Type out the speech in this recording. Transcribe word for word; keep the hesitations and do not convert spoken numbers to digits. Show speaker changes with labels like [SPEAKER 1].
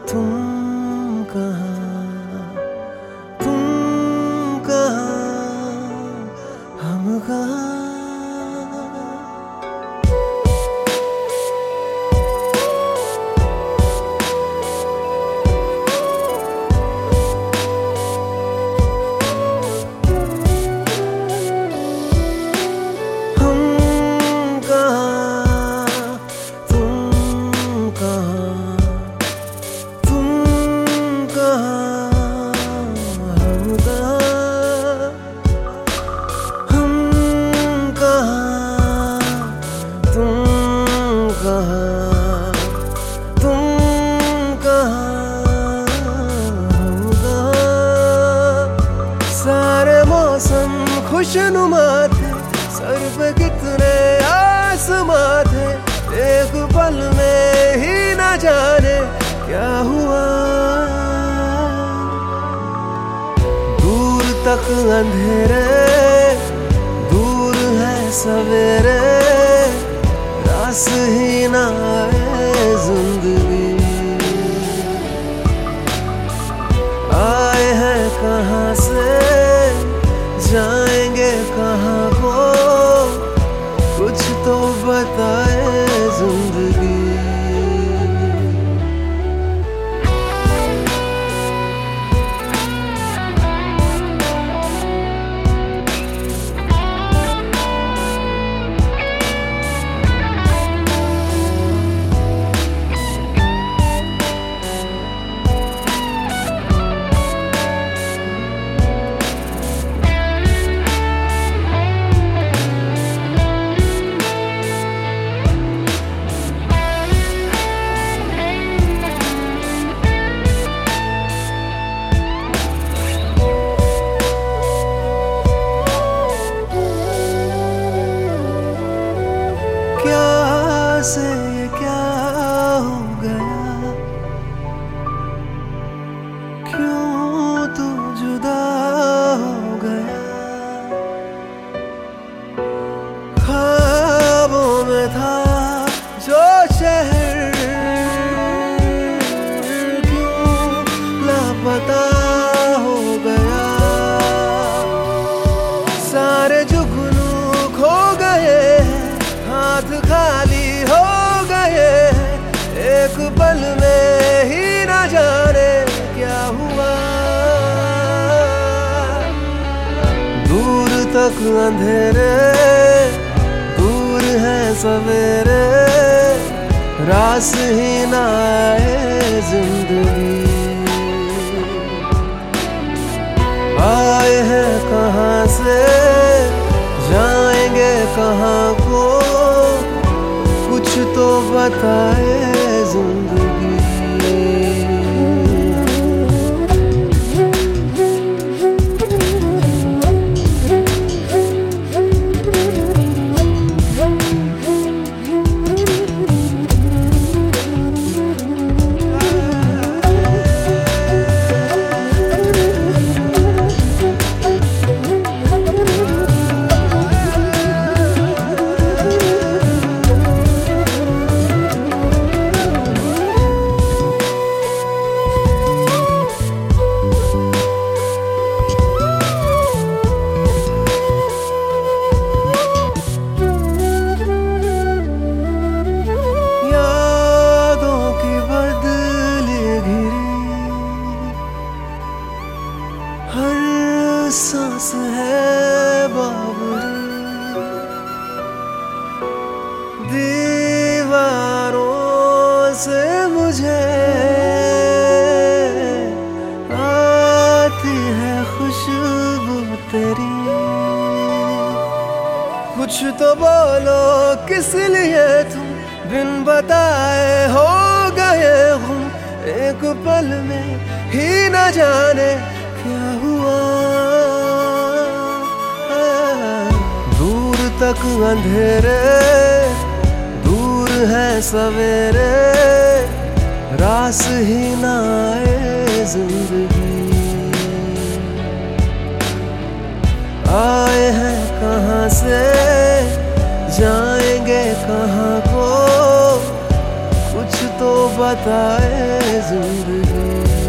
[SPEAKER 1] तुम कहाँ, तुम कहाँ, हम कहाँ। सारे मौसम खुशनुमा थे, सर पे कितने आसमां थे, एक पल में ही न जाने क्या हुआ। दूर तक अंधेरे, दूर है सवेरे, रास ही न आए जिंदगी। आए हैं कहाँ से, जाएंगे कहाँ को, कुछ तो बताए जिंदगी। क्या से ये क्या हो गया, क्यों तू जुदा हो गया। ख्वाबों में था जो शहर, क्यों लापता हो गया। सारे जुगनू खो गए, हाथ खाली हो गए, एक पल में ही न जाने क्या हुआ। दूर तक अंधेरे, दूर है सवेरे, रास ही न आए जिंदगी। आए हैं कहाँ से, जाएंगे कहाँ को, कुछ तो बताए जिंदगी। हर सांस है बाबरी, दीवारों से मुझे आती है खुशबू तेरी। कुछ तो बोलो किस लिए तुम बिन बताए हो गए हम, एक पल में ही न जाने क्या हुआ। दूर तक अंधेरे, दूर है सवेरे, रास ही न आए जिंदगी। आए हैं कहाँ से, जाएंगे कहाँ को, कुछ तो बताए जिंदगी।